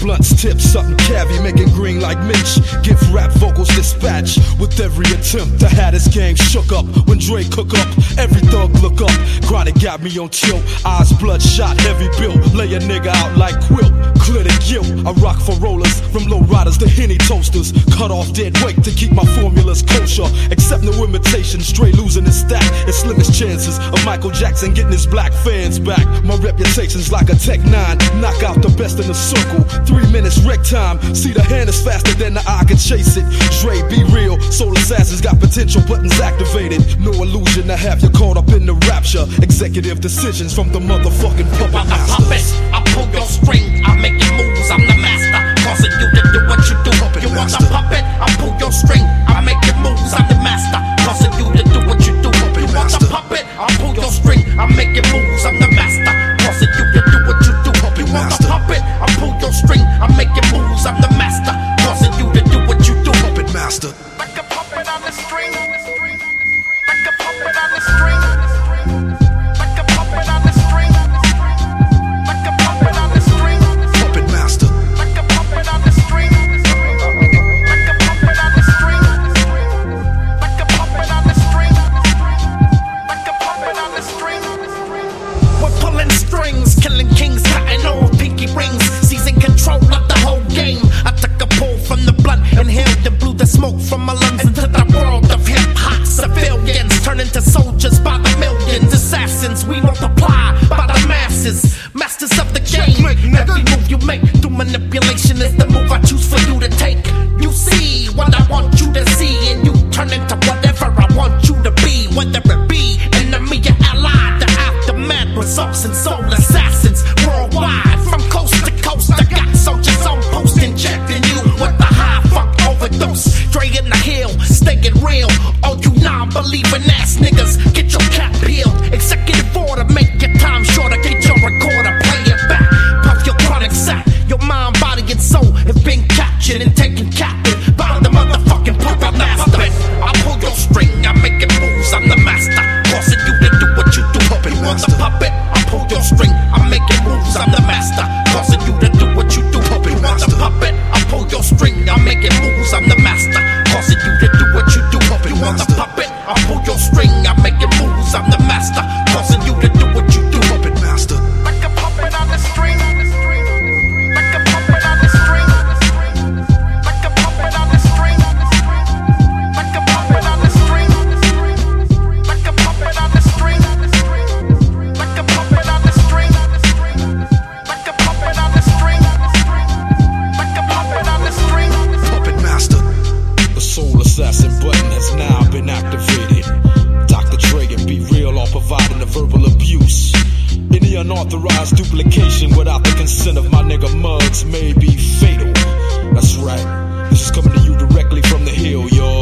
blunts, tips, something cavi, making green like Mitch. Give rap vocals dispatch with every attempt. The Hatters game shook up when Dre cook up. Every thug look up. Chronic got me on chill. Eyes bloodshot, heavy built. Lay a nigga out like quilt. Clear the guilt. I rock for rollers, from low riders to Henny toasters. Cut off dead weight to keep my formulas kosher. Accept no imitations, Dre losing his stack. It's slimmest chances of Michael Jackson getting his black fans back. My reputation's like a Tech 9. Knock out the best in the circle. 3 minutes wreck time. See the hand is faster than the eye can chase it. Dre, be real. Soul assassins got potential buttons activated. No illusion to have you caught up in the rapture. Executive decisions from the motherfucking puppet master. I pull your string, I make it moves. I'm the master, causing you to do what you do. You want a puppet? I pull your string, I make it moves. I'm the master, causing you to do what you do. You want a puppet? I pull your string, I make it moves. I'm the master, causing you to do what you do. You want a puppet? I pull your string, I make it moves. I'm the master, causing you to do what you do. Puppet master. Like a puppet on the string. Like a puppet on the string. Like a puppet on the string. Like a puppet on the string. Puppet master. Like a puppet on the string. Like a puppet on the string. Like a puppet on the string. Like a puppet on the string. We're pulling strings, killing kings, cutting off pinky rings, seizing control of the whole game. I took a pull from the blunt, inhaled and blew the smoke from my lungs into the world of hip hop. Civilians turn into soldiers by the millions. Assassins we multiply by the masses. Masters of the game. Every move you make through manipulation is the move I choose for you to take. You see what I want you to see, and you turn into whatever I want you to be. Whether it be enemy or ally, the aftermath results in soul assassins worldwide. From coast to coast, I got soldiers on post injecting you with the high funk overdose. Dre in the hill, staying real. All you non-believing ass niggas, get your cap peeled. Executive order, make your time shorter. Get your recorder, play it back. Puff your chronic sack. Your mind, body, and soul have been captured and taken captive by the motherfucking puppet master. I pull your string, I make it moves. I'm the master, causing you to do what you do. You want the puppet? I pull your string, I make it moves. I'm the master, causing you to do what you do. You want the puppet? I pull your string, I make it moves. I'm the master, causing you to do what you do. You want the puppet? I pull your string, I make it moves. I'm the master, causing you to do what you do. Puppet master. Like a puppet on the string. Like a puppet on the string. Like a puppet on the string. Like a puppet on the string. Like a puppet on the string. Like a puppet on the string. Like a puppet on the string. Like a puppet on the string. Puppet master. The soul assassin button has now been activated. Dr. Dre and Be Real are providing the verbal abuse. Any unauthorized duplication without the consent of my nigga Muggs may be fatal. That's right. This is coming to you directly from the hill, y'all.